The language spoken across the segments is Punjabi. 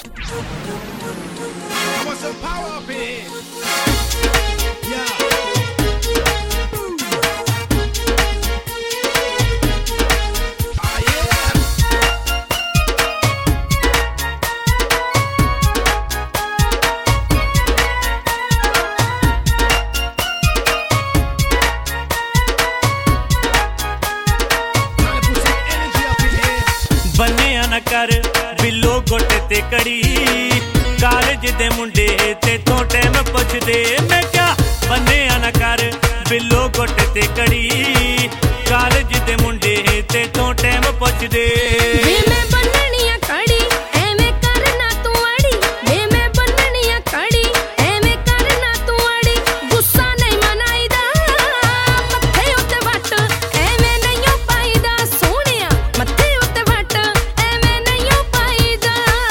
I want some power up in here. Yeah. Oh, yeah. Trying to put some energy up in here. ਬੰਨਿਆ ਨਾ ਕਰ ਬਿੱਲੋ ਗੋਟੇ ਤੇ ਕੜੀ ਕਾਲਜ ਦੇ ਮੁੰਡੇ ਤੇਥੋਂ ਟਾਈਮ ਪੁੱਛਦੇ ਮੈਂ ਕਿਹਾ ਬੰਨਿਆ ਨਾ ਕਰ ਬਿੱਲੋ ਗੋਟੇ ਤੇ ਕੜੀ ਕਾਲਜ ਦੇ ਮੁੰਡੇ ਤੇਥੋਂ ਟਾਈਮ ਪੁੱਛਦੇ ਵੇ ਮੈਂ ਬੰਨਣੀ ਆ ਕੜੀ ਐਵੇਂ ਕਰਨਾ ਤੂੰ ਅੜੀ ਵੇ ਮੈਂ ਬੰਨਣੀ ਆ ਕੜੀ ਐਵੇਂ ਕਰਨਾ ਤੂੰ ਅੜੀ ਗੁੱਸਾ ਨਹੀਂ ਮਨਾਈਦਾ ਮੱਥੇ ਉੱਤੇ ਵੱਟ ਐਵੇਂ ਨਹੀਂ ਪਾਈਦਾ ਸੋਹਣਿਆ ਮੱਥੇ ਉੱਤੇ ਵੱਟ ਐਵੇਂ ਨਹੀਂ ਪਾਈਦਾ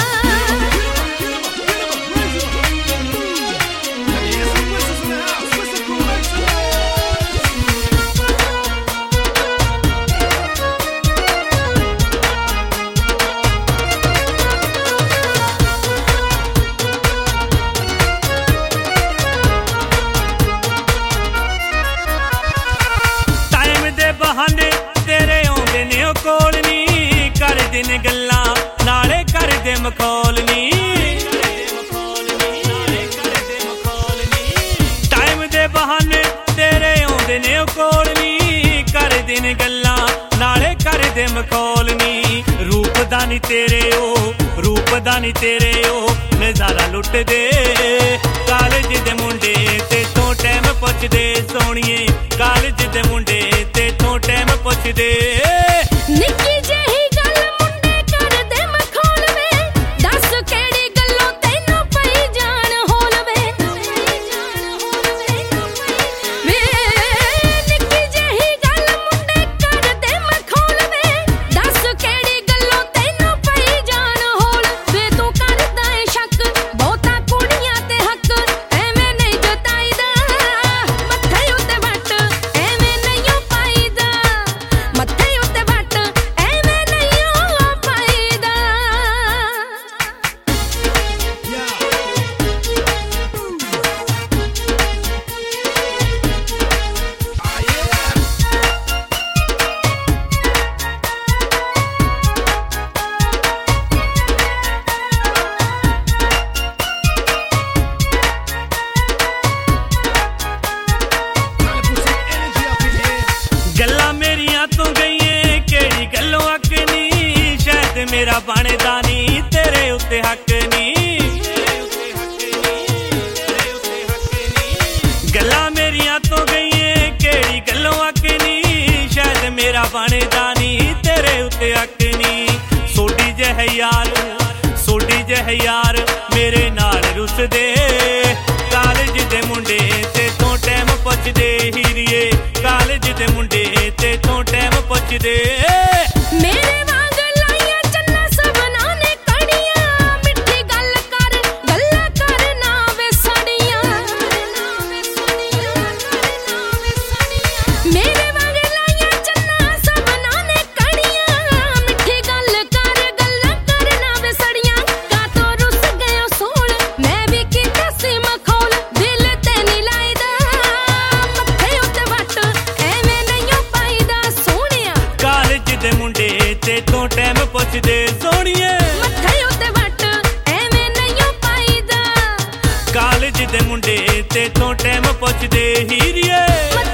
Let me hear some whistles in the house. Whistle crew, make some noise. Time ਦੇ ਬਹਾਨੇ ਤੇਰੇ ਆਉਂਦੇ ਨੇ ਉਹ ਕੋਲ ਨੀ ਕਰਦੇ ਨੇ ਗੱਲਾਂ ਨਾਲੇ ਕਰਦੇ ਮਖੌਲ ਨੀ ਟਾਈਮ ਦੇ ਬਹਾਨੇ ਤੇਰੇ ਆਉਂਦੇ ਨੇ ਉਹ ਕੋਲ ਨੀ ਕਰਦੇ ਨੇ ਗੱਲਾਂ ਨਾਲੇ ਕਰਦੇ ਮਖੌਲ ਨੀ ਰੂਪ ਦਾ ਨੀ ਤੇਰੇ ਉਹ ਨਜ਼ਾਰਾ ਲੁੱਟਦੇ ਕਾਲਜ ਦੇ ਮੁੰਡੇ ਤੇਥੋਂ ਟਾਈਮ ਪੁੱਛਦੇ ਸੋਹਣੀਏ ਕਾਲਜ ਦੇ ਮੁੰਡੇ ਤੇਥੋਂ ਟਾਈਮ ਪੁੱਛਦੇ ਨਿੱਕੀ ਜਿਹੀ ਗੱਲ ਮੁੰਡੇ ਕਰਦੇ ਮਖੌਲ ਵੇ ਦੱਸ ਕਿਹੜੀ ਗੱਲੋਂ ਤੈਨੂੰ ਪਈ ਜਾਣ ਹੋਲ ਵੇ ਵੇ ਨਿੱਕੀ ਜਿਹੀ ਗੱਲ ਮੁੰਡੇ ਕਰਦੇ ਮਖੌਲ ਵੇ ਦੱਸ ਕਿਹੜੀ ਗੱਲੋਂ ਤੈਨੂੰ ਪਈ ਜਾਣ ਹੋਲ ਵੇ ਤੂੰ ਕਰਦਾ ਏ ਸ਼ੱਕ ਬਹੁਤਾ ਕੁੜੀਆਂ ਤੇ ਹੱਕ ਐਵੇਂ ਨਹੀਂ ਜਤਾਈਦਾ ਮੱਥੇ ਉੱਤੇ ਵੱਟ ਐਵੇਂ ਨਹੀਂ ਪਾਈਦਾ ਮੱਥੇ ਉੱਤੇ ਵੱਟ ਐਵੇਂ ਨਹੀਂ ਪਾਈਦਾ Yeah. Oh, yeah. Trying to put some energy up in here. ਗੱਲਾਂ ਮੇਰੀਆਂ ਤੋਂ ਗਈਏ ਕਿਹੜੀ ਗੱਲੋਂ ਅੱਕ ਨੀ ਸ਼ਾਇਦ ਮੇਰਾ ਬਣਦਾ ਨੀ ਤੇਰੇ ਉੱਤੇ ਹੱਕ ਨੀ ਗੱਲਾਂ ਮੇਰੀਆਂ ਤੋਂ ਗਈਏ ਕਿਹੜੀ ਗੱਲੋਂ ਅੱਕ ਨੀ ਸ਼ਾਇਦ ਮੇਰਾ ਬਣਦਾ ਨੀ ਤੇਰੇ ਉੱਤੇ ਹੱਕ ਨੀ ਸੋਡੀ ਜਿਹੇ ਯਾਰ ਮੇਰੇ ਨਾਲ ਰੁੱਸਦੇ ਕਾਲਜ ਦੇ ਮੁੰਡੇ ਤੇਥੋਂ ਟਾਈਮ ਪੁੱਛਦੇ ਹੀਰੀਏ ਕਾਲਜ ਦੇ ਮੁੰਡੇ ਤੇਥੋਂ ਟਾਈਮ ਪੁੱਛਦੇ ਮੇਰੇ ਵਾਂਗ ਲਾਈਆਂ ਚੰਨਾ ਸਭਨਾਂ ਨੇ ਕੜੀਆਂ ਮਿੱਠੀ ਗੱਲ ਕਰ ਗੱਲਾਂ ਕਰ ਨਾ ਵੇ ਸੜੀਆਂ ਮੇਰੇ ਵਾਂਗ ਲਾਈਆਂ ਚੰਨਾ ਸਭਨਾਂ ਨੇ ਕੜੀਆਂ ਮਿੱਠੀ ਗੱਲ ਕਰ ਗੱਲਾਂ ਕਰ ਨਾ ਵੇ ਸੜੀਆਂ ਕਾਤੋਂ ਰੁੱਸ ਗਇਓ ਸੋਹਣ ਮੈਂ ਵੀ ਕੀਤਾ ਸੀ ਮਖੌਲ ਦਿਲ ਤੇ ਨਹੀਂ ਲਾਈਦਾ ਮੱਥੇ ਉੱਤੇ ਵੱਟ ਐਵੇਂ ਨਹੀਂ ਪਾਈਦਾ ਸੋਹਣਿਆ ਕਾਲਜ ਦੇ ਮੁੰਡੇ ਤੇਥੋਂ ਟਾਈਮ ਪੁੱਛਦੇ ਸੋਹਣੀਏ ਮੱਥੇ ਉੱਤੇ ਵੱਟ ਐਵੇਂ ਨਹੀਂ ਪਾਈਦਾ ਕਾਲਜ ਦੇ ਮੁੰਡੇ ਤੇਥੋਂ ਟਾਈਮ ਪੁੱਛਦੇ ਹੀਰੀਏ